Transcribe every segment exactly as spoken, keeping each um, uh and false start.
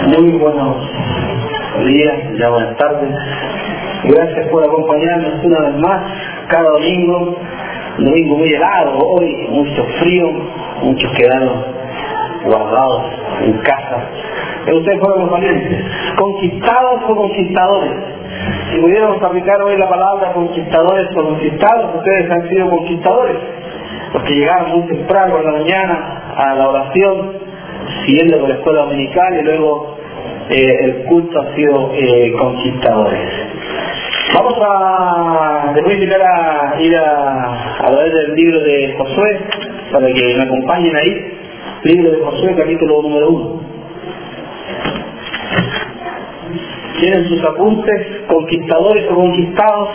Muy buenos días, ya buenas tardes. Gracias por acompañarnos una vez más, cada domingo. Un domingo muy helado hoy, mucho frío, muchos quedaron guardados en casa. Pero ustedes fueron los valientes, conquistados o conquistadores. Si pudiéramos aplicar hoy la palabra conquistadores o conquistados, ustedes han sido conquistadores, porque llegaron muy temprano en la mañana a la oración, siguiendo por la escuela dominical, y luego eh, el culto ha sido eh, conquistadores. Vamos a, les voy a invitar a ir a, a través del libro de Josué, para que me acompañen ahí. Libro de Josué, capítulo número uno. Tienen sus apuntes, conquistadores o conquistados.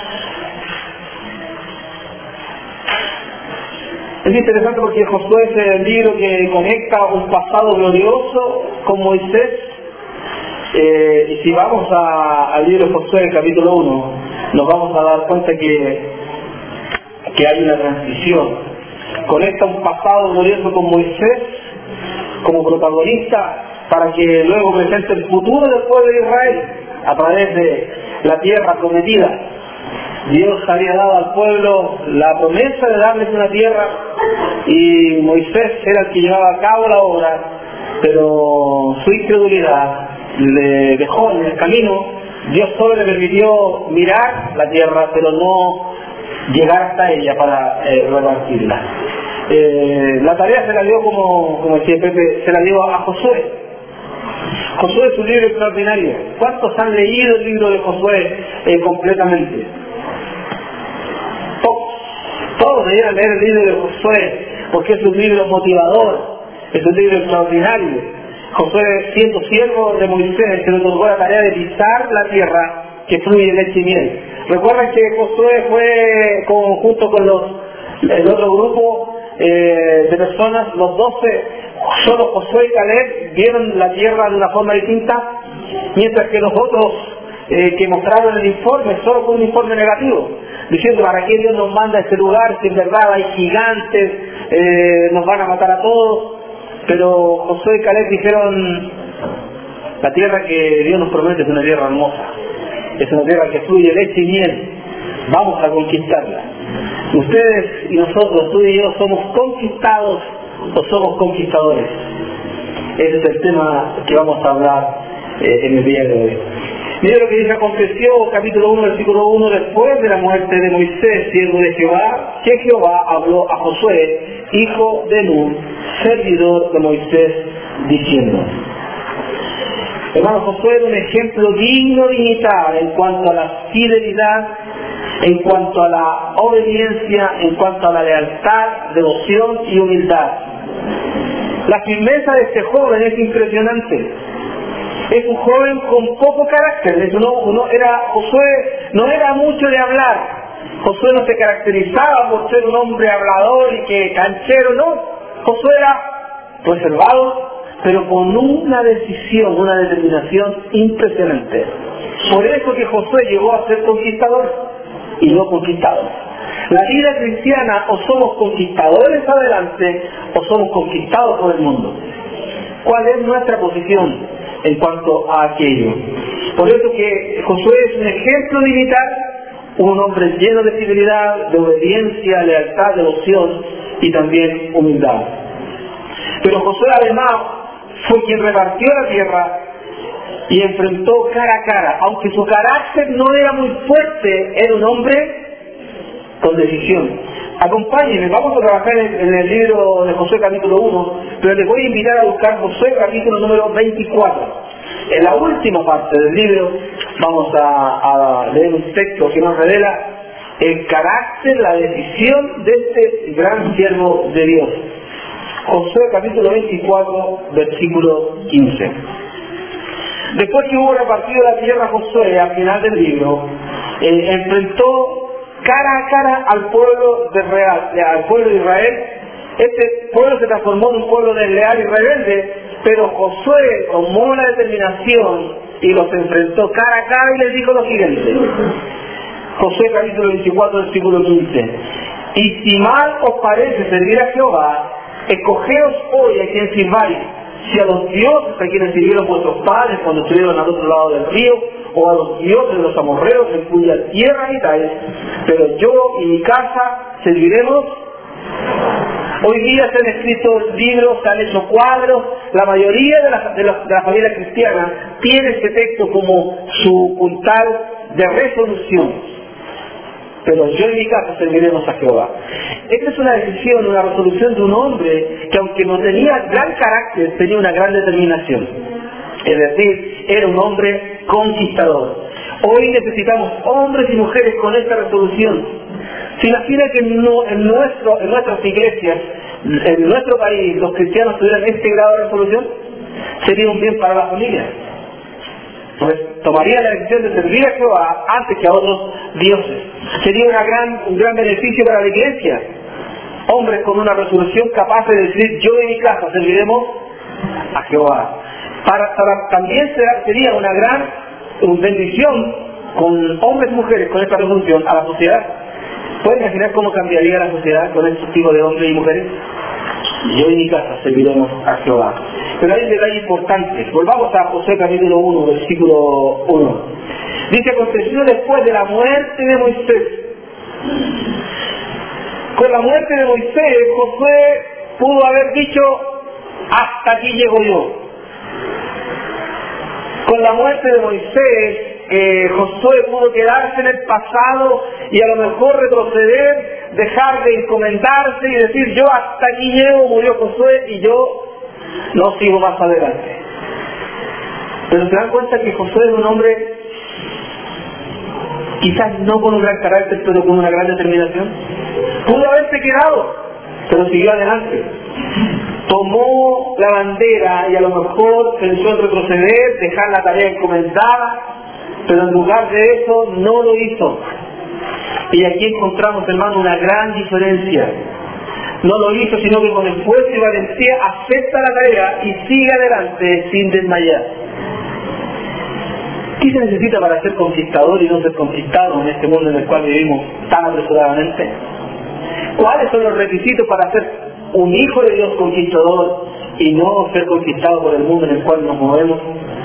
Es interesante porque Josué es el libro que conecta un pasado glorioso con Moisés. Eh, y si vamos a, al libro de Josué, capítulo uno, nos vamos a dar cuenta que, que hay una transición. Conecta un pasado glorioso con Moisés como protagonista para que luego presente el futuro del pueblo de Israel a través de la tierra prometida. Dios había dado al pueblo la promesa de darles una tierra y Moisés era el que llevaba a cabo la obra, pero su incredulidad le dejó en el camino. Dios solo le permitió mirar la tierra, pero no llegar hasta ella para eh, repartirla. Eh, la tarea se la dio, como, como decía Pepe, se la dio a Josué. Josué es un libro extraordinario. ¿Cuántos han leído el libro de Josué eh, completamente? Todos. Todos debieran leer el libro de Josué, porque es un libro motivador, es un libro extraordinario. Josué, siendo siervo de Moisés, se le otorgó la tarea de pisar la tierra que fluye leche y miel. Recuerden que Josué fue con, junto con los, el otro grupo eh, de personas, los doce, solo Josué y Caleb vieron la tierra de una forma distinta, mientras que los otros eh, que mostraron el informe, solo fue un informe negativo, diciendo para qué Dios nos manda a este lugar si en verdad hay gigantes, eh, nos van a matar a todos. Pero Josué y Caleb dijeron: la tierra que Dios nos promete es una tierra hermosa, es una tierra que fluye leche y miel, vamos a conquistarla. Ustedes y nosotros, tú y yo, somos conquistados o somos conquistadores. Ese es el tema que vamos a hablar eh, en el día de hoy. Mira lo que dice: aconteció, capítulo uno, versículo uno, después de la muerte de Moisés, siervo de Jehová, que Jehová habló a Josué, hijo de Nun, servidor de Moisés, diciendo. Hermano, Josué era un ejemplo digno de imitar en cuanto a la fidelidad, en cuanto a la obediencia, en cuanto a la lealtad, devoción y humildad. La firmeza de este joven es impresionante. Es un joven con poco carácter. No, uno era, Josué no era mucho de hablar. Josué no se caracterizaba por ser un hombre hablador y que canchero, no. Josué era reservado, pero con una decisión, una determinación impresionante. Por eso que Josué llegó a ser conquistador y no conquistador. La vida cristiana, o somos conquistadores adelante o somos conquistados por el mundo. ¿Cuál es nuestra posición en cuanto a aquello? Por eso que Josué es un ejemplo de imitar, un hombre lleno de fidelidad, de obediencia, lealtad, devoción y también humildad. Pero Josué además fue quien repartió la tierra y enfrentó cara a cara. Aunque su carácter no era muy fuerte, era un hombre con decisión. Acompáñenme, vamos a trabajar en, en el libro de Josué capítulo uno, pero les voy a invitar a buscar Josué capítulo número veinticuatro. En la última parte del libro vamos a, a leer un texto que nos revela el carácter, la decisión de este gran siervo de Dios. Josué capítulo veinticuatro, versículo quince. Después que hubo repartido la tierra, Josué, al final del libro, eh, enfrentó cara a cara al pueblo de Real, al pueblo de Israel. Este pueblo se transformó en un pueblo desleal y rebelde, pero Josué tomó la determinación y los enfrentó cara a cara y les dijo lo siguiente. Josué capítulo veinticuatro, versículo quince. Y si mal os parece servir a Jehová, escogeos hoy a quien sirváis, si a los dioses a quienes sirvieron vuestros padres cuando estuvieron al otro lado del río, o a los dioses de los amorreos en cuya tierra habitáis, pero yo y mi casa serviremos. Hoy día se han escrito libros, se han hecho cuadros, la mayoría de la, de la, de la familia cristiana tiene este texto como su puntal de resolución. Pero yo y mi casa serviremos a Jehová. Esta es una decisión, una resolución de un hombre que, aunque no tenía gran carácter, tenía una gran determinación. Es decir, era un hombre conquistador. Hoy necesitamos hombres y mujeres con esta resolución. ¿Se imagina que no, en, nuestro, en nuestras iglesias, en nuestro país, los cristianos tuvieran este grado de resolución? Sería un bien para la familia. Pues tomaría la decisión de servir a Jehová antes que a otros dioses. Sería una gran, un gran beneficio para la iglesia. Hombres con una resolución capaz de decir, yo y mi casa serviremos a Jehová. Para, para, también será, sería una gran una bendición con hombres y mujeres con esta resolución a la sociedad. ¿Pueden imaginar cómo cambiaría la sociedad con este tipo de hombres y mujeres? Yo y mi casa serviremos a Jehová. Pero hay un detalle importante. Volvamos a Josué capítulo uno, versículo uno. Dice, aconteció después de la muerte de Moisés. Con la muerte de Moisés, Josué pudo haber dicho, hasta aquí llego yo. Con la muerte de Moisés, eh, Josué pudo quedarse en el pasado y a lo mejor retroceder, dejar de encomendarse y decir, yo hasta aquí llego, murió Josué y yo no sigo más adelante. Pero se dan cuenta que Josué es un hombre, quizás no con un gran carácter, pero con una gran determinación. Pudo haberse quedado, pero siguió adelante. Tomó la bandera y a lo mejor pensó en retroceder, dejar la tarea encomendada, pero en lugar de eso no lo hizo. Y aquí encontramos, hermano, una gran diferencia. No lo hizo, sino que con esfuerzo y valentía acepta la tarea y sigue adelante sin desmayar. ¿Qué se necesita para ser conquistador y no ser conquistado en este mundo en el cual vivimos tan apresuradamente? ¿Cuáles son los requisitos para ser un hijo de Dios conquistador y no ser conquistado por el mundo en el cual nos movemos?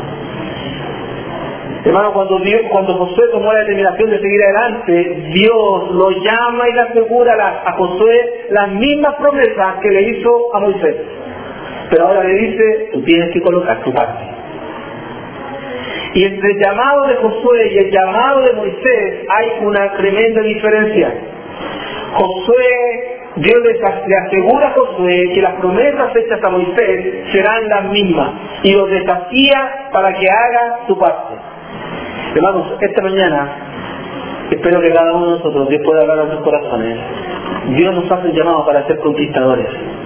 Hermano, cuando, Dios, cuando Josué tomó la determinación de seguir adelante, Dios lo llama y le asegura a Josué las mismas promesas que le hizo a Moisés. Pero ahora le dice, tú tienes que colocar tu parte. Y entre el llamado de Josué y el llamado de Moisés hay una tremenda diferencia. Josué, Dios le asegura a Josué que las promesas hechas a Moisés serán las mismas y los desafía para que haga su parte. Hermanos, esta mañana espero que cada uno de nosotros, Dios pueda hablar a nuestros corazones. Dios nos hace un llamado para ser conquistadores.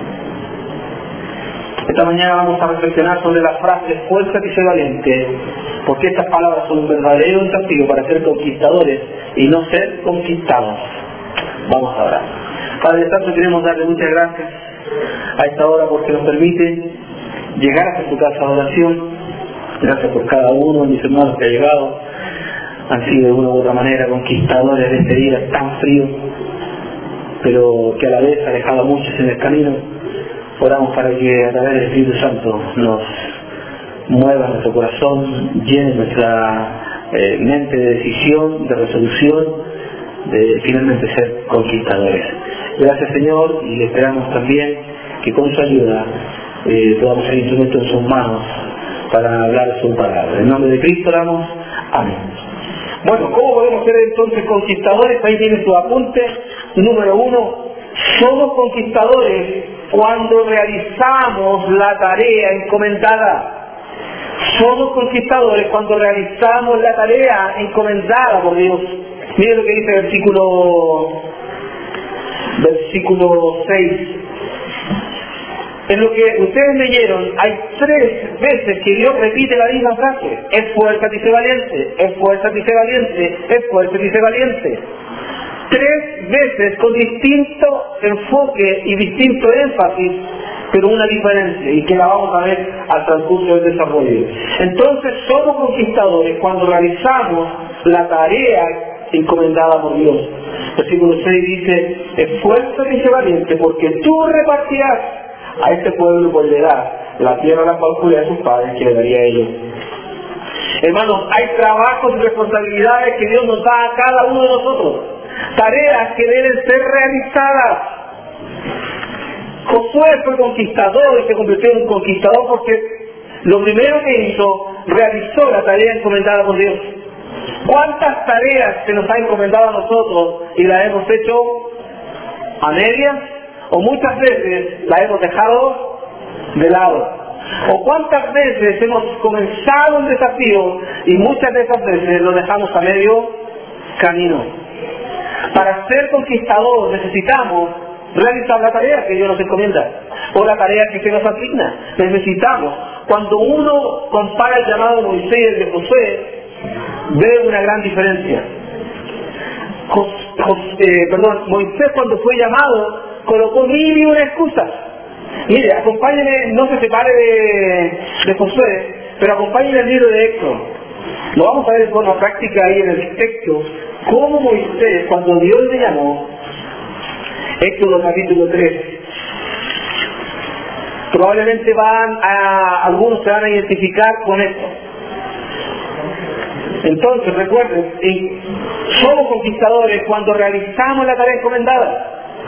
Esta mañana vamos a reflexionar sobre la frase esfuérzate y sé valiente, porque estas palabras son un verdadero desafío para ser conquistadores y no ser conquistados. Vamos a orar. Padre Santo, queremos darle muchas gracias a esta hora porque nos permite llegar hasta tu casa de oración. Gracias por cada uno de mis hermanos que ha llegado. Han sido de una u otra manera conquistadores de este día tan frío, pero que a la vez ha dejado a muchos en el camino. Oramos para que a través del Espíritu Santo nos mueva nuestro corazón, llene nuestra eh, mente de decisión, de resolución, de finalmente ser conquistadores. Gracias, Señor, y le esperamos también que con su ayuda eh, podamos ser instrumentos en sus manos para hablar su palabra. En nombre de Cristo oramos. Amén. Bueno, ¿cómo podemos ser entonces conquistadores? Ahí tiene su apunte. Número uno, somos conquistadores cuando realizamos la tarea encomendada. Somos conquistadores cuando realizamos la tarea encomendada por Dios. Miren lo que dice el versículo, versículo seis. En lo que ustedes leyeron, hay tres veces que Dios repite la misma frase. Esfuérzate y sé valiente, esfuérzate y sé valiente, esfuérzate y sé valiente. Tres veces con distinto enfoque y distinto énfasis, pero una diferencia, y que la vamos a ver al transcurso del desarrollo. Entonces somos conquistadores cuando realizamos la tarea encomendada por Dios. Versículo seis dice, esfuérzate y sé valiente, porque tú repartirás a este pueblo por heredad la tierra a la cual juré a sus padres que le daría a ellos. Hermanos, hay trabajos y responsabilidades que Dios nos da a cada uno de nosotros, tareas que deben ser realizadas. Josué fue conquistador y se convirtió en un conquistador porque lo primero que hizo, realizó la tarea encomendada por Dios. ¿Cuántas tareas se nos ha encomendado a nosotros y las hemos hecho a medias? O muchas veces las hemos dejado de lado. ¿O cuántas veces hemos comenzado un desafío y muchas de esas veces lo dejamos a medio camino? Para ser conquistador necesitamos realizar la tarea que Dios nos encomienda o la tarea que se nos asigna. Necesitamos. Cuando uno compara el llamado de Moisés y el de Josué, ve una gran diferencia. Jos, Jos, eh, perdón, Moisés cuando fue llamado colocó mil y una excusas. Mire, acompáñenme, no se separe de, de Josué, pero acompáñenme el libro de Éxodo. Lo vamos a ver de forma práctica ahí en el texto, cómo Moisés, cuando Dios le llamó, Éxodo capítulo tres. Probablemente van a, algunos se van a identificar con esto. Entonces, recuerden, somos conquistadores cuando realizamos la tarea encomendada.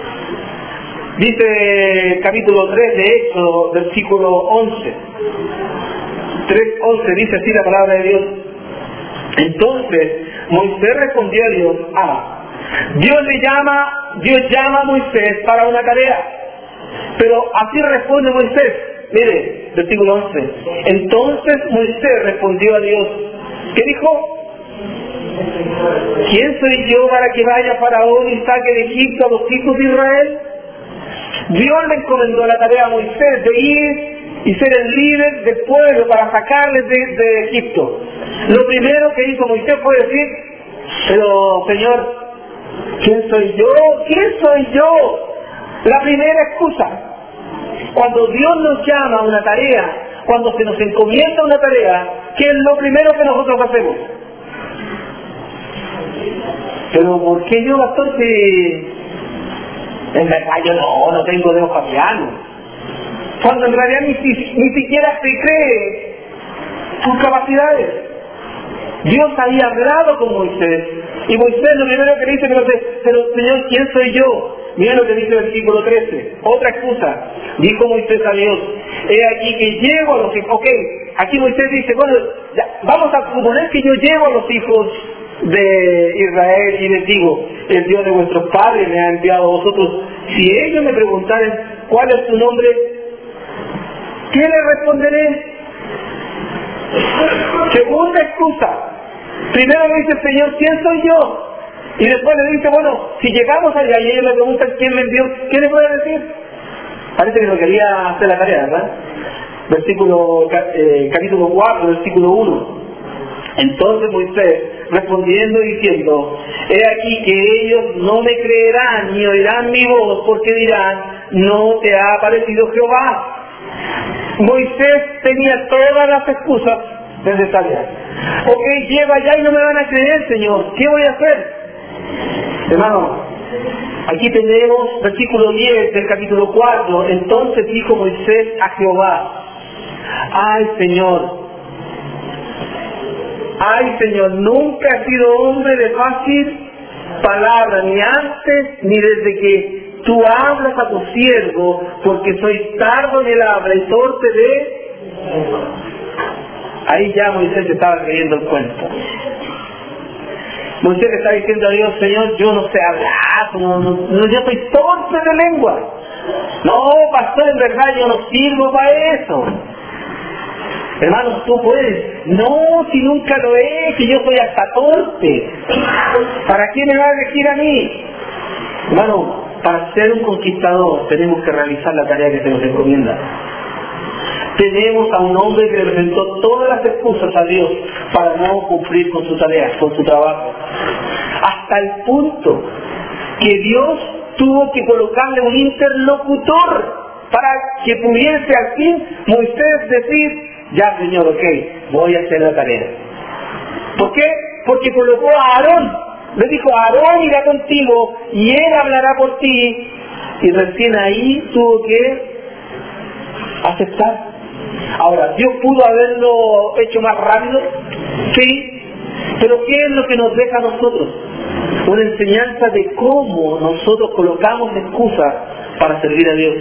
Dice capítulo tres de Éxodo, versículo once. tres once dice así la palabra de Dios. Entonces, Moisés respondió a Dios, ah, Dios le llama, Dios llama a Moisés para una tarea. Pero así responde Moisés. Mire, versículo once. Entonces Moisés respondió a Dios. ¿Qué dijo? ¿Quién soy yo para que vaya Faraón y saque de Egipto a los hijos de Israel? Dios le encomendó la tarea a Moisés de ir y ser el líder del pueblo para sacarles de, de Egipto. Lo primero que hizo Moisés fue decir, pero Señor, ¿quién soy yo? ¿Quién soy yo? La primera excusa. Cuando Dios nos llama a una tarea, cuando se nos encomienda una tarea, ¿qué es lo primero que nosotros hacemos? Pero ¿por qué yo, pastor, si en verdad yo no, no tengo dedos para piano? Cuando en realidad ni, ni siquiera se cree sus capacidades. Dios había hablado con Moisés, y Moisés lo primero que le dice, pero, pero Señor, ¿quién soy yo? Mira lo que dice el versículo trece, otra excusa. Dijo Moisés a Dios, he aquí que llego a los hijos. Ok, aquí Moisés dice, bueno, ya, vamos a suponer que yo llego a los hijos de Israel y les digo, el Dios de vuestros padres me ha enviado a vosotros. Si ellos me preguntaren cuál es tu nombre, ¿qué les responderé? Segunda excusa. Primero le dice el Señor, ¿quién soy yo? Y después le dice, bueno, si llegamos allá y ellos le preguntan quién me envió, ¿qué le puede decir? Parece que no quería hacer la tarea, ¿verdad? Versículo, eh, capítulo cuatro, versículo uno. Entonces Moisés, respondiendo y diciendo, he aquí que ellos no me creerán ni oirán mi voz, porque dirán, no te ha aparecido Jehová. Moisés tenía todas las excusas necesarias. Ok, llego allá y no me van a creer, Señor, ¿qué voy a hacer? Hermano, aquí tenemos versículo diez del capítulo cuatro. Entonces dijo Moisés a Jehová, ay Señor, ay Señor, nunca he sido hombre de fácil palabra, ni antes ni desde que tú hablas a tu siervo, porque soy tardo en el habla y torpe de... Ahí ya Moisés estaba creyendo el cuento. Moisés le está diciendo a Dios, Señor, yo no sé hablar, no, no, no, yo soy torpe de lengua. No, pastor, en verdad yo no sirvo para eso. Hermanos, tú puedes. No, si nunca lo he hecho, yo soy hasta torpe. ¿Para qué me va a elegir a mí? Hermano, para ser un conquistador tenemos que realizar la tarea que se nos encomienda. Tenemos a un hombre que le presentó todas las excusas a Dios para no cumplir con su tarea, con su trabajo. Hasta el punto que Dios tuvo que colocarle un interlocutor para que pudiese al fin Moisés decir, ya Señor, ok, voy a hacer la tarea. ¿Por qué? Porque colocó a Aarón. Le dijo, Aarón irá contigo y él hablará por ti. Y recién ahí tuvo que aceptar. Ahora, ¿Dios pudo haberlo hecho más rápido? Sí, pero ¿qué es lo que nos deja a nosotros? Una enseñanza de cómo nosotros colocamos excusas para servir a Dios.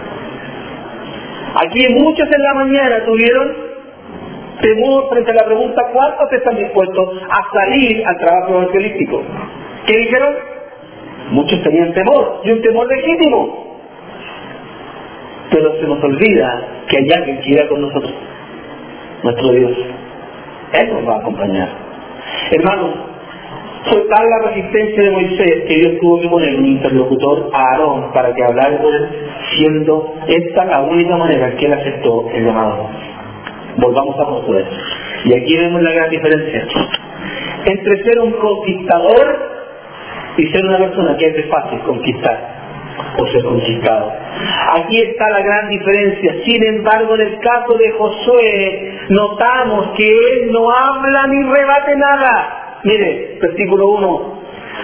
Aquí muchos en la mañana tuvieron temor frente a la pregunta ¿cuántos están dispuestos a salir al trabajo evangelístico? ¿Qué dijeron? Muchos tenían temor, y un temor legítimo. Pero se nos olvida que hay alguien que irá con nosotros, nuestro Dios. Él nos va a acompañar. Hermanos, fue tal la resistencia de Moisés que Dios tuvo que poner un interlocutor a Aarón para que hablara con él, siendo esta la única manera en que él aceptó el llamado. Volvamos a Josué. Y aquí vemos la gran diferencia entre ser un conquistador y ser una persona que es de fácil conquistar o ser conquistado. Aquí está la gran diferencia. Sin embargo, en el caso de Josué, notamos que él no habla ni rebate nada. Mire, versículo uno.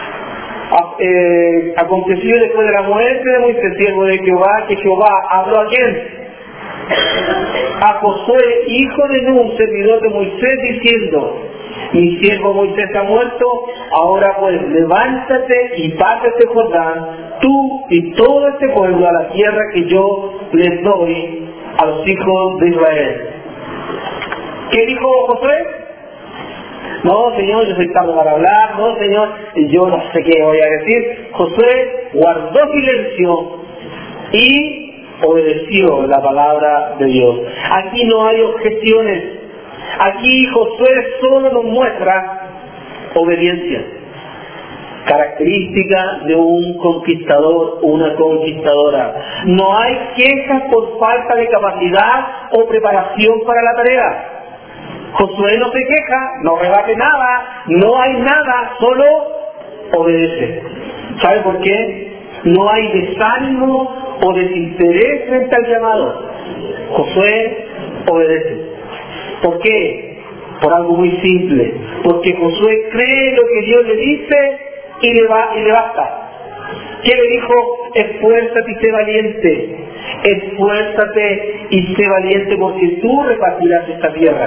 Eh, aconteció después de la muerte de Moisés, siervo de Jehová, que Jehová habló a quién? A Josué, hijo de Nun, servidor de Moisés, diciendo: mi siervo Moisés ha muerto, ahora pues levántate y pasa este Jordán, tú y todo este pueblo, a la tierra que yo les doy a los hijos de Israel. ¿Qué dijo Josué? No, Señor, yo soy tardo para hablar, no, Señor, yo no sé qué voy a decir. Josué guardó silencio y obedeció la palabra de Dios. Aquí no hay objeciones. Aquí Josué solo nos muestra obediencia, característica de un conquistador o una conquistadora. No hay quejas por falta de capacidad o preparación para la tarea. Josué no se queja, no rebate nada, no hay nada, solo obedece. ¿Sabe por qué? No hay desánimo o desinterés frente al llamado. Josué obedece. ¿Por qué? Por algo muy simple. Porque Josué cree lo que Dios le dice y le, va, y le basta. ¿Qué le dijo? Esfuérzate y sé valiente. Esfuérzate y sé valiente porque tú repartirás esta tierra.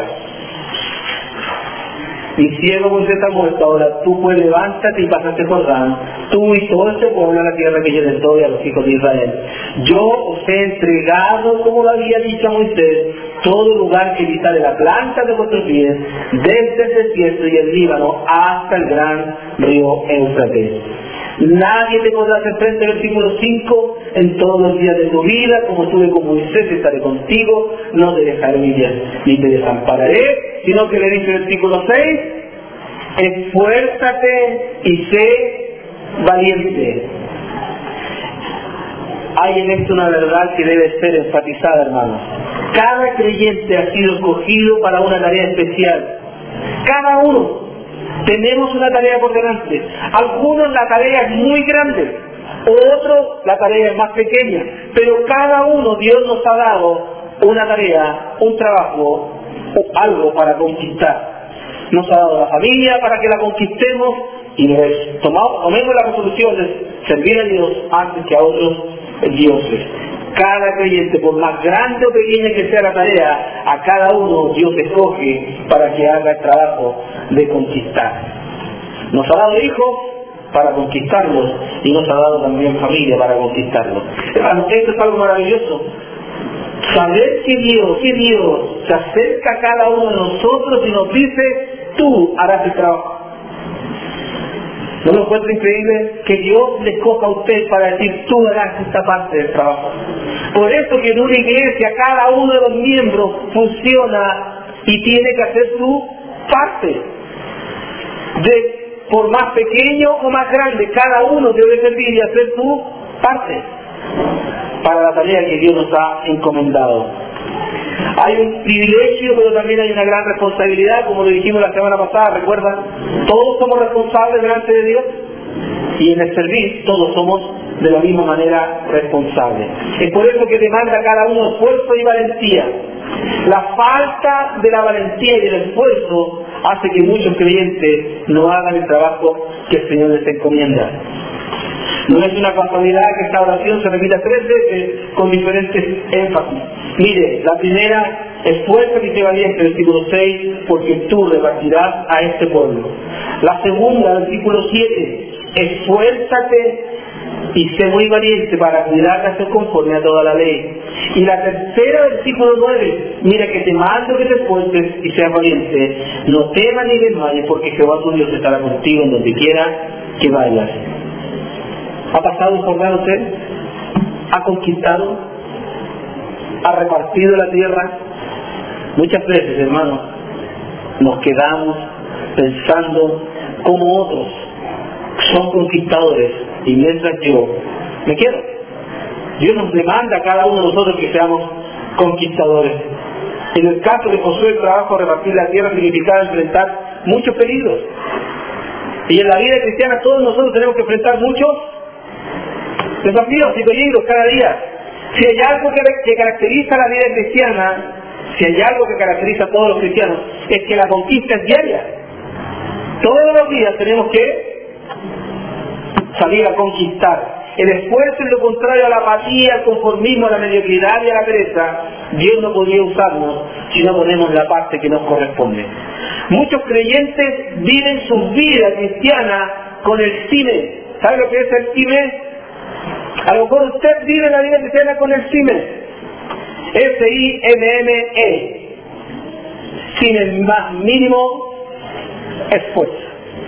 Mi siervo Moisés está muerto, ahora tú pues levántate y pásate Jordán, tú y todo este pueblo a la tierra que yo les doy a los hijos de Israel. Yo os he entregado, como lo había dicho a Moisés, todo lugar que visare la planta de vuestros pies, desde el desierto y el Líbano hasta el gran río Éufrates. Nadie te podrá hacer frente, versículo cinco, en todos los días de tu vida, como estuve con Moisés, estaré contigo, no te dejaré ni te desampararé, sino que le dice el versículo seis, esfuérzate y sé valiente. Hay en esto una verdad que debe ser enfatizada, hermanos. Cada creyente ha sido escogido para una tarea especial. Cada uno. Tenemos una tarea por delante. Algunos la tarea es muy grande, otros la tarea es más pequeña, pero cada uno Dios nos ha dado una tarea, un trabajo, algo para conquistar. Nos ha dado la familia para que la conquistemos y nos tomamos, tomemos la resolución de servir a Dios antes que a otros dioses. Cada creyente, por más grande o pequeña que sea la tarea, a cada uno Dios escoge para que haga el trabajo de conquistar. Nos ha dado hijos para conquistarlos y nos ha dado también familia para conquistarlos. Esto es algo maravilloso. Saber que Dios, que Dios se acerca a cada uno de nosotros y nos dice, tú harás el trabajo. ¿No lo encuentra increíble? Que Dios le escoja a usted para decir, tú harás esta parte del trabajo. Por eso que en una iglesia cada uno de los miembros funciona y tiene que hacer su parte. De, por más pequeño o más grande, cada uno debe servir y hacer su parte para la tarea que Dios nos ha encomendado. Hay un privilegio, pero también hay una gran responsabilidad, como lo dijimos la semana pasada, ¿recuerdan? Todos somos responsables delante de Dios y en el servir todos somos de la misma manera responsables. Es por eso que demanda a cada uno esfuerzo y valentía. La falta de la valentía y del esfuerzo hace que muchos creyentes no hagan el trabajo que el Señor les encomienda. No es una casualidad que esta oración se repita tres veces con diferentes énfasis. Mire, la primera Esfuérzate y sé valiente, versículo seis, porque tú repartirás a este pueblo. La segunda, versículo siete, esfuérzate y sé muy valiente para cuidar de hacer conforme a toda la ley. Y la tercera, versículo nueve, mira que te mando que te esfuerces y seas valiente, no temas ni desmayes, porque Jehová tu Dios estará contigo en donde quiera que vayas. ¿Ha pasado por dar usted? ¿Ha conquistado? ¿Ha repartido la tierra? Muchas veces, hermanos, nos quedamos pensando como otros son conquistadores y mientras yo me quedo. Dios nos demanda a cada uno de nosotros que seamos conquistadores. En el caso de Josué, el trabajo de repartir la tierra significaba enfrentar muchos peligros. Y en la vida cristiana todos nosotros tenemos que enfrentar muchos desafíos y peligros cada día. Si hay algo que, que caracteriza la vida cristiana, si hay algo que caracteriza a todos los cristianos, es que la conquista es diaria. Todos los días tenemos que salir a conquistar. El esfuerzo es lo contrario a la apatía, al conformismo, a la mediocridad y a la pereza. Dios no podría usarnos si no ponemos la parte que nos corresponde. Muchos creyentes viven su vida cristiana con el cine. ¿Sabe lo que es el cine? A lo mejor usted vive la vida cristiana con el cine. S I M M E, sin el más mínimo esfuerzo.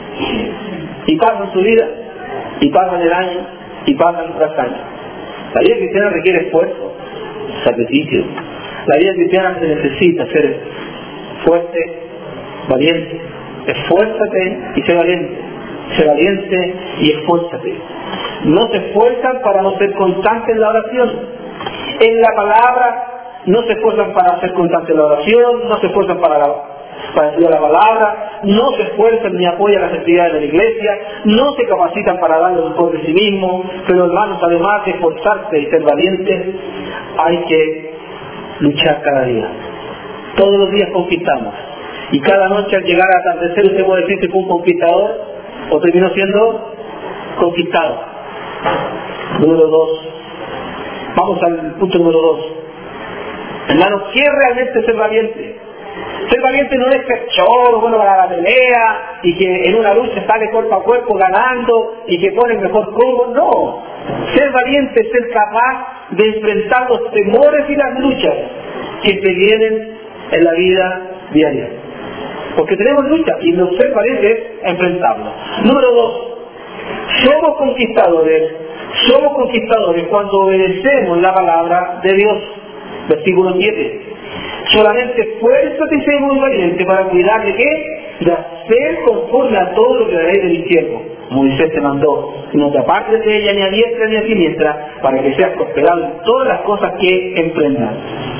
Y pasan su vida, y pasan el año, y pasan tras año. La vida cristiana requiere esfuerzo, sacrificio. La vida cristiana se necesita ser fuerte, valiente. Esfuérzate y sé valiente. Sé valiente y esfuérzate. No se esfuerzan para no ser constantes en la oración. En la palabra no se esfuerzan para ser constantes en la oración, no se esfuerzan para, la, para estudiar la palabra, no se esfuerzan ni apoyan las actividades de la iglesia, no se capacitan para dar lo mejor de sí mismos. Pero hermanos, además de esforzarse y ser valientes, hay que luchar cada día. Todos los días conquistamos. Y cada noche al llegar al atardecer usted puede decir que fue un conquistador o terminó siendo conquistado. Número dos. Vamos al punto número dos. Hermanos, ¿qué es realmente ser valiente? Ser valiente no es ser choro, bueno para la pelea, y que en una lucha sale cuerpo a cuerpo ganando, y que pone el mejor combo. No. Ser valiente es ser capaz de enfrentar los temores y las luchas que te vienen en la vida diaria. Porque tenemos lucha, y no ser valiente es enfrentarlo. Número dos. Somos conquistadores, somos conquistadores cuando obedecemos la palabra de Dios. Versículo siete. Solamente esfuérzate y sé muy valiente para cuidar de qué? De hacer conforme a todo lo que la ley de mi siervo Moisés te mandó. No te apartes de ella ni a diestra ni a siniestra, para que seas prosperado en todas las cosas que emprendas.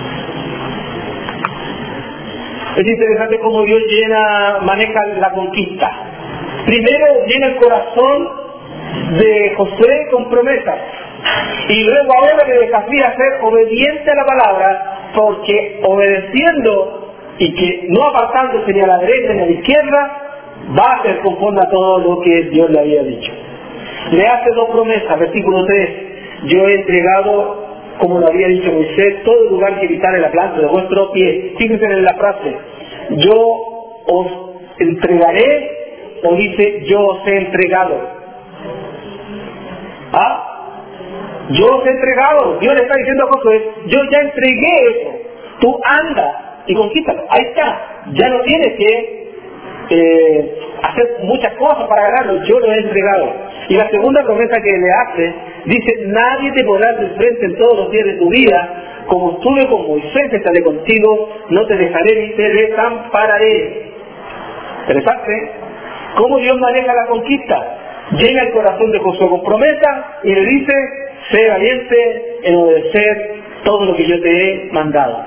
Es interesante cómo Dios llena, maneja la conquista. Primero llena el corazón de Josué con promesas. Y luego ahora le desafía a ser obediente a la palabra, porque obedeciendo y que no apartándose ni a la derecha ni a la izquierda, va a ser conforme a todo lo que Dios le había dicho. Le hace dos promesas, versículo tres. Yo he entregado, como lo había dicho Moisés, todo lugar que habitare la planta de vuestro pie. Fíjense en la frase, yo os entregaré, o dice yo os he entregado. ¿Ah? Yo os he entregado. Dios le está diciendo a Josué, yo ya entregué eso. Tú anda y conquístalo. Ahí está. Ya no tienes que eh, hacer muchas cosas para ganarlo. Yo lo he entregado. Y la segunda promesa que le hace, dice, nadie te podrá hacer frente en todos los días de tu vida. Como estuve con Moisés, estaré contigo. No te dejaré ni te desampararé. Interesante. ¿Cómo Dios maneja la conquista? Llega el corazón de Josué con promesa y le dice, sé valiente en obedecer todo lo que yo te he mandado.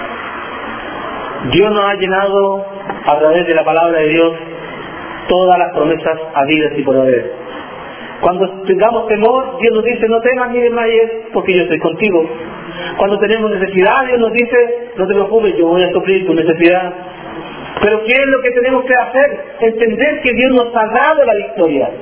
Dios nos ha llenado a través de la palabra de Dios todas las promesas habidas y por haber. Cuando tengamos temor, Dios nos dice, no temas ni desmayes, porque yo estoy contigo. Cuando tenemos necesidad, Dios nos dice, no te preocupes, yo voy a suplir tu necesidad. Pero ¿qué es lo que tenemos que hacer? Entender que Dios nos ha dado la victoria.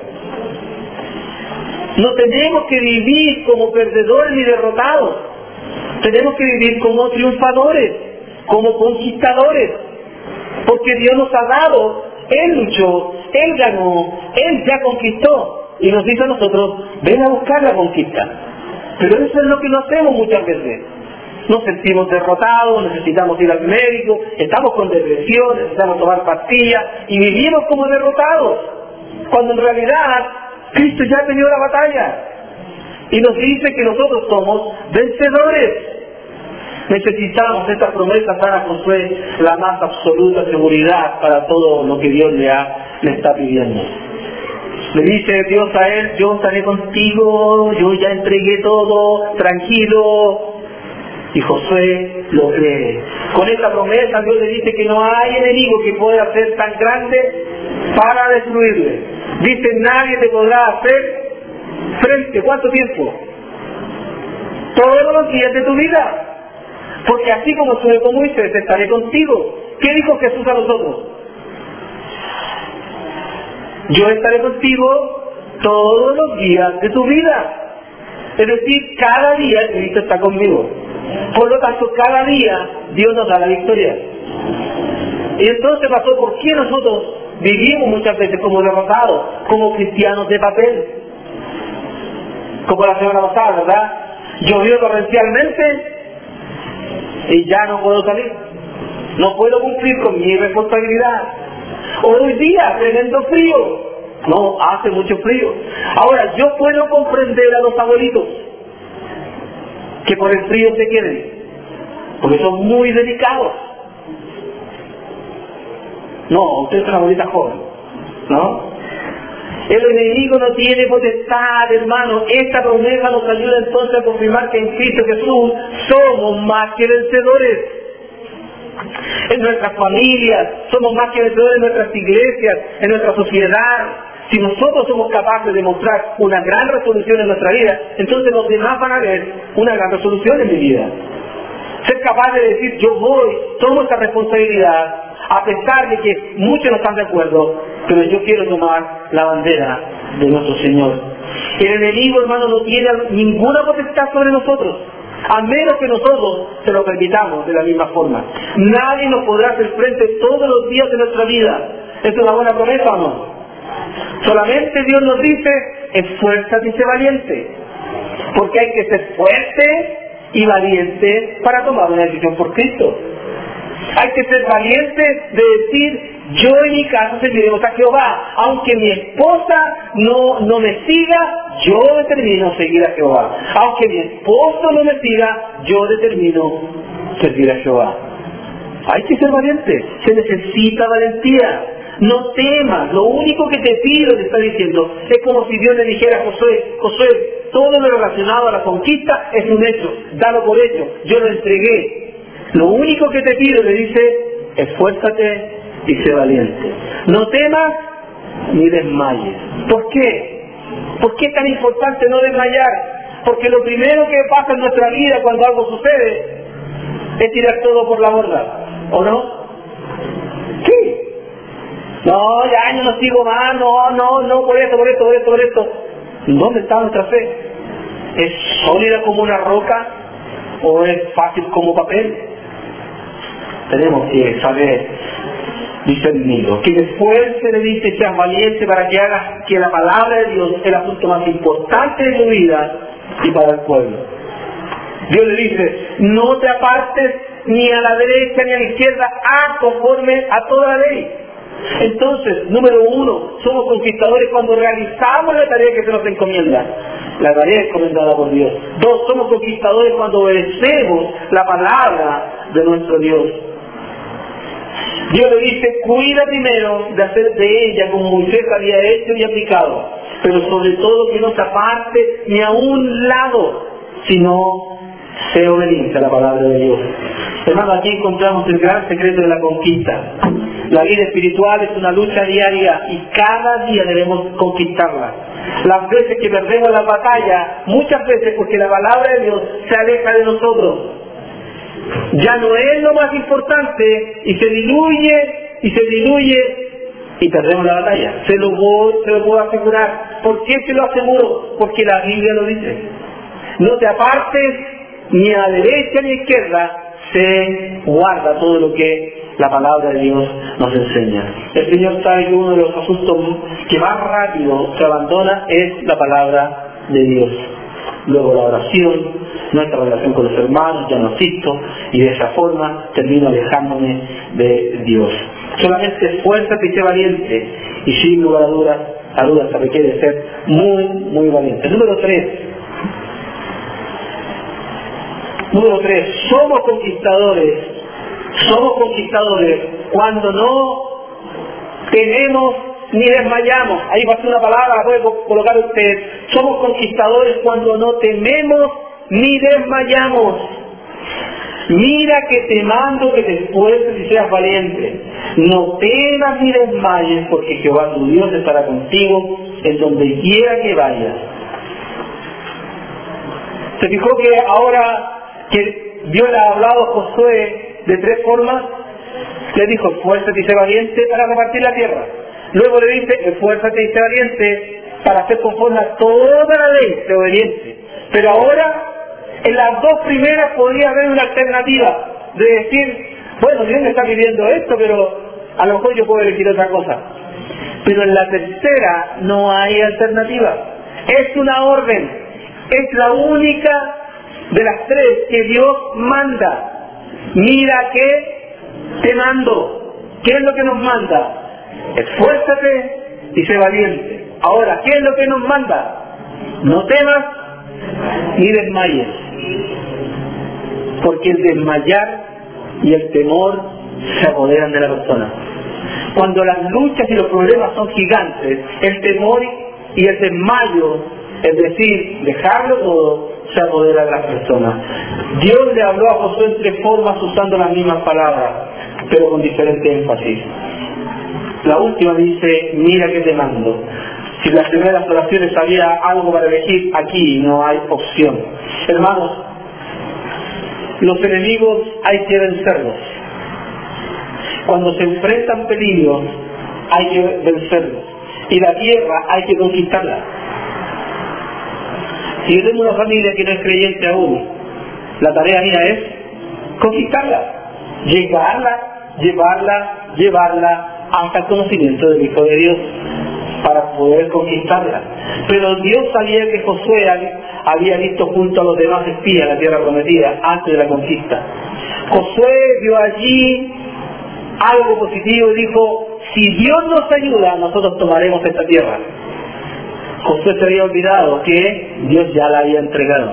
No tenemos que vivir como perdedores ni derrotados. Tenemos que vivir como triunfadores. como conquistadores, porque Dios nos ha dado, Él luchó, Él ganó, Él ya conquistó, y nos dice a nosotros, ven a buscar la conquista. Pero eso es lo que no hacemos muchas veces. Nos sentimos derrotados, necesitamos ir al médico, estamos con depresión, necesitamos tomar pastillas, y vivimos como derrotados, cuando en realidad Cristo ya peleó la batalla, y nos dice que nosotros somos vencedores. Necesitamos esta promesa para Josué, la más absoluta seguridad para todo lo que Dios le, ha, le está pidiendo. Le dice Dios a él, yo estaré contigo, yo ya entregué todo, tranquilo. Y Josué lo cree. Con esta promesa Dios le dice que no hay enemigo que pueda ser tan grande para destruirle. Dice, nadie te podrá hacer frente. ¿Cuánto tiempo? Todos los días de tu vida. Porque así como estuve con Moisés, estaré contigo. ¿Qué dijo Jesús a nosotros? Yo estaré contigo todos los días de tu vida. Es decir, cada día Cristo está conmigo. Por lo tanto, cada día Dios nos da la victoria. Y entonces pasó, ¿por qué nosotros vivimos muchas veces como derrotados, como cristianos de papel? Como la semana pasada, ¿verdad? Llovió torrencialmente y ya no puedo salir. No puedo cumplir con mi responsabilidad. Hoy día, tremendo frío. No, hace mucho frío. Ahora, yo puedo comprender a los abuelitos que por el frío se queden, porque son muy delicados. No, usted es una abuelita joven, ¿no? El enemigo no tiene potestad, hermano. Esta promesa nos ayuda entonces a confirmar que en Cristo Jesús somos más que vencedores. En nuestras familias, somos más que vencedores en nuestras iglesias, en nuestra sociedad. Si nosotros somos capaces de mostrar una gran resolución en nuestra vida, entonces los demás van a ver una gran resolución en mi vida. Ser capaz de decir, yo voy, tomo esta responsabilidad, a pesar de que muchos no están de acuerdo, pero yo quiero tomar la bandera de nuestro Señor. El enemigo, hermano, no tiene ninguna potestad sobre nosotros, a menos que nosotros se lo permitamos de la misma forma. Nadie nos podrá hacer frente todos los días de nuestra vida. ¿Es una buena promesa o no? Solamente Dios nos dice, esfuérzate y sé valiente, porque hay que ser fuerte y valiente para tomar una decisión por Cristo. Hay que ser valiente de decir, yo en mi casa serviremos a Jehová, aunque mi esposa no, no me siga, yo determino seguir a Jehová. Aunque mi esposo no me siga, yo determino servir a Jehová. Hay que ser valiente, se necesita valentía. No temas, lo único que te pido, le está diciendo, es como si Dios le dijera a Josué, Josué, todo lo relacionado a la conquista es un hecho, dalo por hecho, yo lo entregué. Lo único que te pido, le dice, esfuérzate y sé valiente. No temas ni desmayes. ¿Por qué? ¿Por qué es tan importante no desmayar? Porque lo primero que pasa en nuestra vida cuando algo sucede es tirar todo por la borda, ¿o no? Sí. No, ya yo no sigo más, no, no, no, por esto, por esto, por esto, por esto. ¿Dónde está nuestra fe? ¿Es sólida como una roca o es fácil como papel? Tenemos que saber discernirlo. Que después se le dice, seas valiente para que hagas que la palabra de Dios es el asunto más importante de tu vida y para el pueblo. Dios le dice, no te apartes ni a la derecha ni a la izquierda, haz conforme a toda la ley. Entonces, número uno, somos conquistadores cuando realizamos la tarea que se nos encomienda. La tarea encomendada por Dios. Dos, somos conquistadores cuando obedecemos la palabra de nuestro Dios. Dios le dice, cuida primero de hacer de ella como Moisés había hecho y aplicado, pero sobre todo que no se aparte ni a un lado, sino se obedece a la palabra de Dios. Hermano, aquí encontramos el gran secreto de la conquista. La vida espiritual es una lucha diaria y cada día debemos conquistarla. Las veces que perdemos la batalla, muchas veces porque la palabra de Dios se aleja de nosotros. Ya no es lo más importante y se diluye y se diluye y perdemos la batalla. Se lo voy, se lo puedo asegurar. ¿Por qué se lo aseguro? Porque la Biblia lo dice. No te apartes ni a la derecha ni a la izquierda, se guarda todo lo que la palabra de Dios nos enseña. El Señor sabe que uno de los asuntos que más rápido se abandona es la palabra de Dios. Luego la oración, nuestra relación con los hermanos, ya no asisto, y de esa forma termino alejándome de Dios. Solamente esfuérzate y sé valiente, y sin lugar a dudas, a dudas se requiere ser muy, muy valiente. Número tres. Número tres, somos conquistadores, somos conquistadores cuando no tenemos ni desmayamos. Ahí va a ser una palabra, la puede colocar usted. Somos conquistadores cuando no tememos ni desmayamos. Mira que te mando que te esfuerces y seas valiente. No temas ni desmayes, porque Jehová tu Dios estará contigo en donde quiera que vayas. ¿Se fijó que ahora que Dios le ha hablado a Josué de tres formas? Le dijo, esfuérzate y sé valiente para repartir la tierra. Luego le dice, esfuérzate y sé valiente para hacer conforme a toda la ley, sé obediente. Pero ahora, en las dos primeras podría haber una alternativa de decir, bueno, Dios me está pidiendo esto, pero a lo mejor yo puedo elegir otra cosa. Pero en la tercera no hay alternativa. Es una orden, es la única de las tres que Dios manda. Mira que te mando. ¿Qué es lo que nos manda? Esfuérzate y sé valiente. Ahora, ¿qué es lo que nos manda? No temas ni desmayes. Porque el desmayar y el temor se apoderan de la persona. Cuando las luchas y los problemas son gigantes, el temor y el desmayo, es decir, dejarlo todo, se apodera de las personas. Dios le habló a Josué en tres formas usando las mismas palabras, pero con diferente énfasis. La última dice, mira que te mando. Si en las primeras oraciones había algo para elegir, aquí no hay opción. Hermanos, los enemigos hay que vencerlos. Cuando se enfrentan peligros, hay que vencerlos. Y la tierra hay que conquistarla. Si yo tengo una familia que no es creyente aún, la tarea mía es conquistarla, llegarla, llevarla, llevarla hasta el conocimiento del Hijo de Dios, para poder conquistarla. Pero Dios sabía que Josué había visto junto a los demás espías la tierra prometida antes de la conquista. Josué vio allí algo positivo y dijo, si Dios nos ayuda, nosotros tomaremos esta tierra. Josué se había olvidado que Dios ya la había entregado.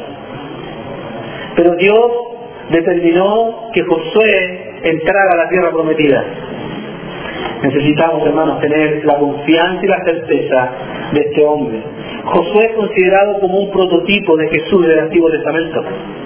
Pero Dios determinó que Josué entrara a la tierra prometida. Necesitamos, hermanos, tener la confianza y la certeza de este hombre. Josué es considerado como un prototipo de Jesús del Antiguo Testamento.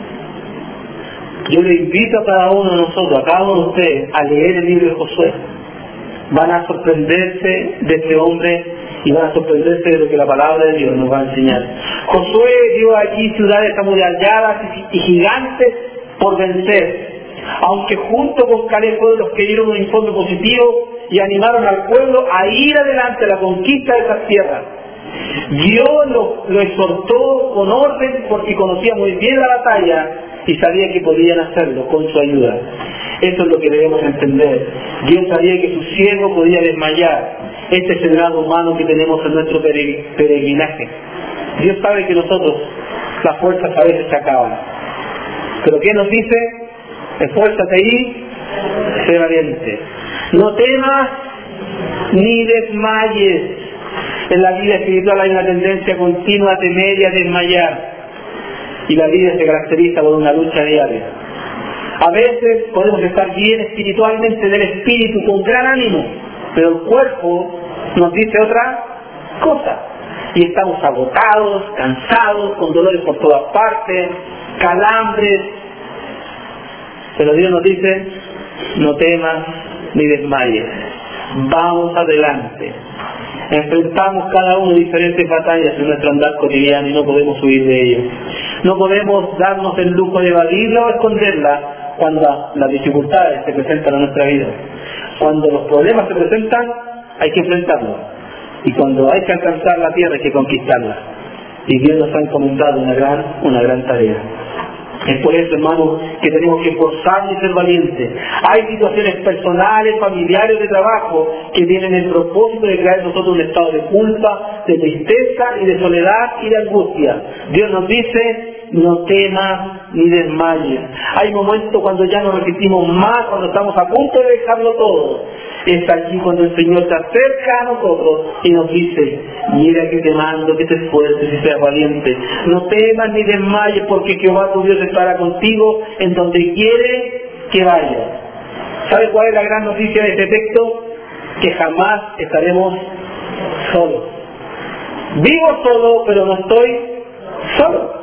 Yo le invito a cada uno de nosotros, a cada uno de ustedes, a leer el libro de Josué. Van a sorprenderse de este hombre y van a sorprenderse de lo que la palabra de Dios nos va a enseñar. Josué vio allí ciudades amuralladas y gigantes por vencer, aunque junto con Caleb fueron los que dieron un informe positivo y animaron al pueblo a ir adelante a la conquista de esas tierras. Dios lo, lo exhortó con orden porque conocía muy bien la batalla y sabía que podían hacerlo con su ayuda. Eso es lo que debemos entender. Dios sabía que su siervo podía desmayar. Este es el grado humano que tenemos en nuestro peregrinaje. Dios sabe que nosotros, las fuerzas a veces se acaban. Pero ¿qué nos dice? Esfuérzate y sé valiente. No temas ni desmayes. En la vida espiritual hay una tendencia continua a temer y a desmayar. Y la vida se caracteriza por una lucha diaria. A veces podemos estar bien espiritualmente del espíritu, con gran ánimo, pero el cuerpo nos dice otra cosa. Y estamos agotados, cansados, con dolores por todas partes, calambres. Pero Dios nos dice, no temas ni desmayes. Vamos adelante. Enfrentamos cada uno diferentes batallas en nuestro andar cotidiano y no podemos huir de ello. No podemos darnos el lujo de evadirla o esconderla cuando las dificultades se presentan en nuestra vida. Cuando los problemas se presentan, hay que enfrentarlos. Y cuando hay que alcanzar la tierra, hay que conquistarla. Y Dios nos ha encomendado una gran, una gran tarea. Es por eso, hermanos, que tenemos que esforzarnos y ser valientes. Hay situaciones personales, familiares, de trabajo, que tienen el propósito de crear en nosotros un estado de culpa, de tristeza y de soledad y de angustia. Dios nos dice, no temas ni desmayes. Hay momentos cuando ya nos resistimos más, cuando estamos a punto de dejarlo todo. Es allí cuando el Señor se acerca a nosotros y nos dice, mira que te mando, que te esfuerces y seas valiente. No temas ni desmayes, porque Jehová tu Dios estará contigo en donde quiere que vayas. ¿Sabe cuál es la gran noticia de este texto? Que jamás estaremos solos. Vivo solo, pero no estoy solo.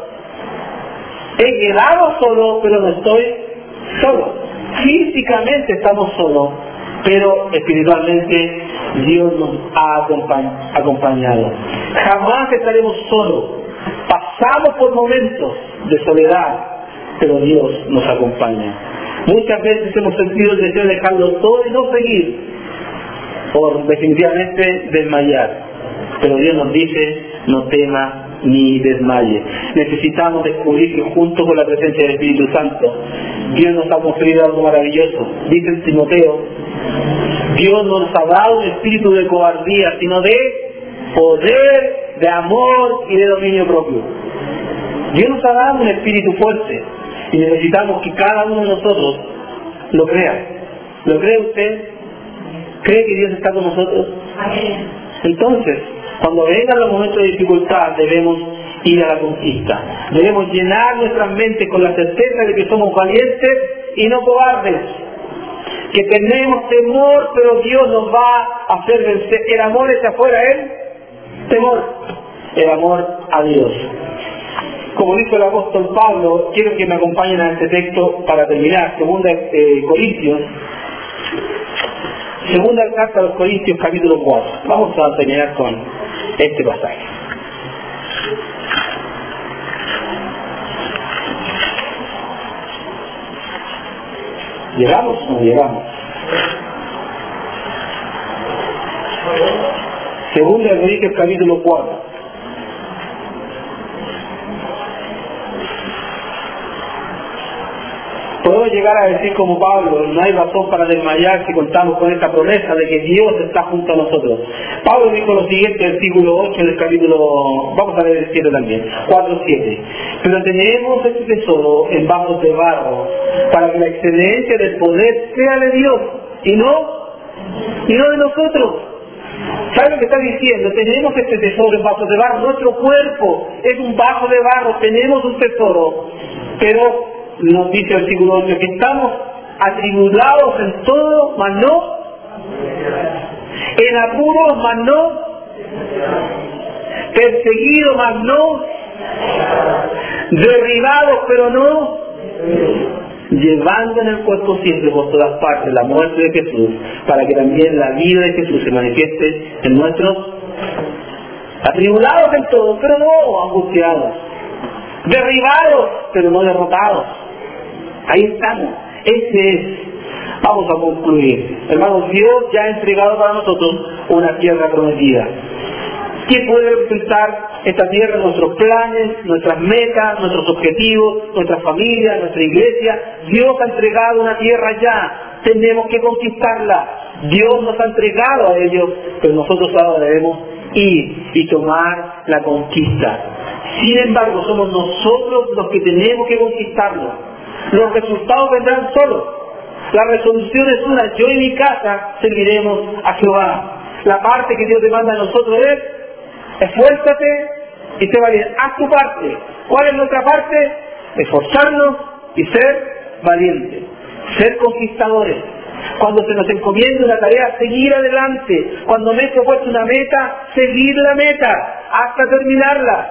He quedado solo, pero no estoy solo. Físicamente estamos solos, pero espiritualmente Dios nos ha acompañado. Jamás estaremos solos. Pasamos por momentos de soledad, pero Dios nos acompaña. Muchas veces hemos sentido el deseo de dejarlo todo y no seguir, por definitivamente desmayar. Pero Dios nos dice, no temas ni desmaye. Necesitamos descubrir que junto con la presencia del Espíritu Santo, Dios nos ha conferido algo maravilloso. Dice en Timoteo, Dios no nos ha dado un espíritu de cobardía, sino de poder, de amor y de dominio propio. Dios nos ha dado un espíritu fuerte y necesitamos que cada uno de nosotros lo crea. ¿Lo cree usted? ¿Cree que Dios está con nosotros? Entonces, cuando vengan los momentos de dificultad, debemos ir a la conquista. Debemos llenar nuestras mentes con la certeza de que somos valientes y no cobardes. Que tenemos temor, pero Dios nos va a hacer vencer. El amor es afuera, el temor. El amor a Dios. Como dijo el apóstol Pablo, quiero que me acompañen a este texto para terminar. Segunda eh, Corintios. Segunda carta a los Corintios, capítulo cuatro. Vamos a terminar con este pasaje. ¿Llegamos o no llegamos? Segunda de Corintios, capítulo cuatro. Podemos llegar a decir como Pablo, no hay razón para desmayar si contamos con esta promesa de que Dios está junto a nosotros. Pablo dijo lo siguiente, versículo ocho del capítulo, vamos a leer el siete también, cuatro siete. Pero tenemos este tesoro en vasos de barro, para que la excelencia del poder sea de Dios, y no, y no de nosotros. ¿Sabe lo que está diciendo? Tenemos este tesoro en vasos de barro, nuestro cuerpo es un vaso de barro, tenemos un tesoro, pero nos dice el versículo ocho que estamos atribulados en todo, mas no, en apuros, mas no, perseguidos, mas no, derribados, pero no, llevando en el cuerpo siempre por todas partes la muerte de Jesús, para que también la vida de Jesús se manifieste en nuestros, atribulados en todo, pero no angustiados, derribados, pero no derrotados. Ahí estamos. Ese es. Vamos a concluir. Hermanos, Dios ya ha entregado para nosotros una tierra prometida. ¿Qué puede representar esta tierra? Nuestros planes, nuestras metas, nuestros objetivos, nuestra familia, nuestra iglesia. Dios ha entregado una tierra ya. Tenemos que conquistarla. Dios nos ha entregado a ellos, pero nosotros ahora debemos ir y tomar la conquista. Sin embargo, somos nosotros los que tenemos que conquistarlo. Los resultados vendrán solos. La resolución es una: yo y mi casa serviremos a Jehová. La parte que Dios demanda a nosotros es: esfuérzate y sé valiente. Haz tu parte. ¿Cuál es nuestra parte? Esforzarnos y ser valientes. Ser conquistadores. Cuando se nos encomienda una tarea, seguir adelante. Cuando me he propuesto una meta, seguir la meta hasta terminarla.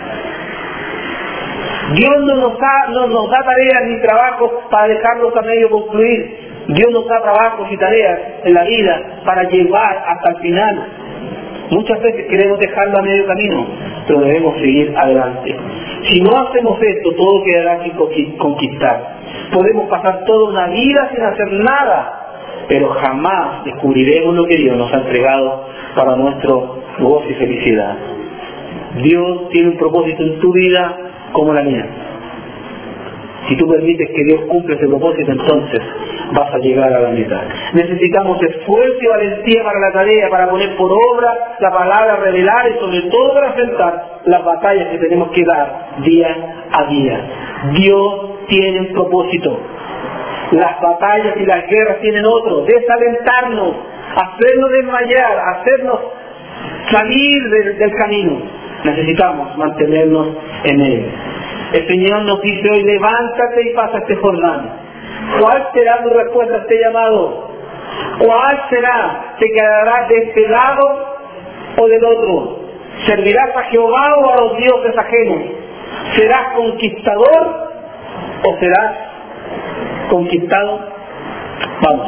Dios no nos, da, no nos da tareas ni trabajos para dejarlos a medio concluir. Dios nos da trabajos y tareas en la vida para llevar hasta el final. Muchas veces queremos dejarlo a medio camino, pero debemos seguir adelante. Si no hacemos esto, todo quedará sin conquistar. Podemos pasar toda una vida sin hacer nada, pero jamás descubriremos lo que Dios nos ha entregado para nuestro gozo y felicidad. Dios tiene un propósito en tu vida como la mía. Si tú permites que Dios cumpla ese propósito, entonces vas a llegar a la meta. Necesitamos esfuerzo y valentía para la tarea, para poner por obra la palabra, revelar y sobre todo para enfrentar las batallas que tenemos que dar día a día. Dios tiene un propósito. Las batallas y las guerras tienen otro: desalentarnos, hacernos desmayar, hacernos salir del, del camino. Necesitamos mantenernos en él. El Señor nos dice hoy: levántate y pasa este Jordán. ¿Cuál será tu respuesta a este llamado? ¿Cuál será? ¿Te quedarás de este lado o del otro? ¿Servirás a Jehová o a los dioses ajenos? ¿Serás conquistador o serás conquistado? Vamos.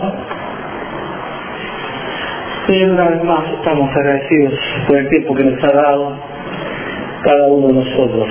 Señor, una vez más estamos agradecidos por el tiempo que nos ha dado cada uno de nosotros.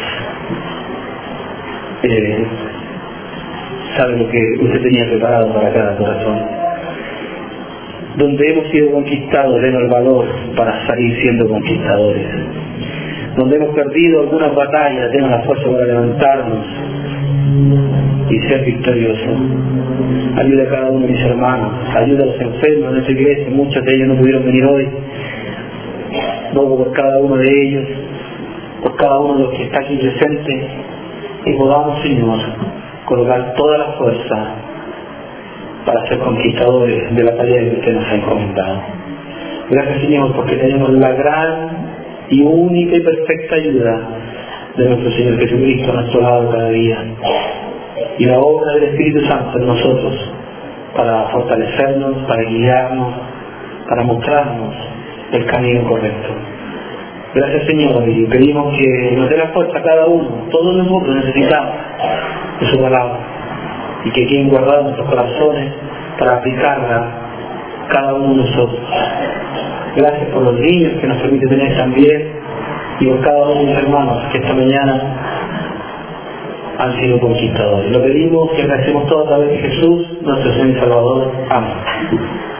Eh, sabe lo que usted tenía preparado para cada corazón. Donde hemos sido conquistados, denos el valor para salir siendo conquistadores. Donde hemos perdido algunas batallas, denos la fuerza para levantarnos y ser victoriosos. Ayuda a cada uno de mis hermanos, ayuda a los enfermos de nuestra iglesia. Muchos de ellos no pudieron venir hoy. Luego por cada uno de ellos, por cada uno de los que está aquí presente, y podamos, Señor, colocar toda la fuerza para ser conquistadores de la tarea que usted nos ha encomendado. Gracias, Señor, porque tenemos la gran y única y perfecta ayuda de nuestro Señor Jesucristo a nuestro lado cada día, y la obra del Espíritu Santo en nosotros para fortalecernos, para guiarnos, para mostrarnos el camino correcto. Gracias, Señor, y pedimos que nos dé la fuerza a cada uno. Todos nosotros necesitamos de su palabra, y que queden guardados nuestros corazones para aplicarla cada uno de nosotros. Gracias por los niños que nos permite tener también, y por cada uno de mis hermanos que esta mañana han sido conquistadores. Lo pedimos y agradecemos todo a través de Jesús, nuestro Señor y Salvador. Amén.